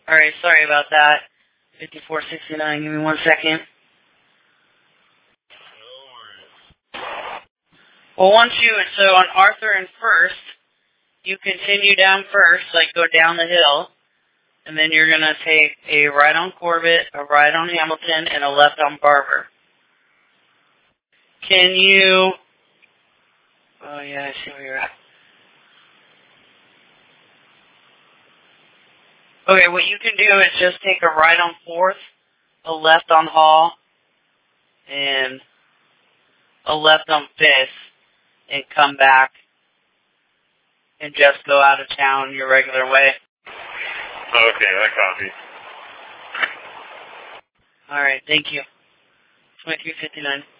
Alright, sorry about that. 5469, give me 1 second. Well, so on Arthur and First, you continue down First, like go down the hill, and then you're going to take a right on Corbett, a right on Hamilton, and a left on Barber. Can you... Oh, yeah, I see where you're at. Okay, what you can do is just take a right on Fourth, a left on Hall, and a left on Fifth, and come back and just go out of town your regular way. Okay, I copy. Alright, thank you. 2359.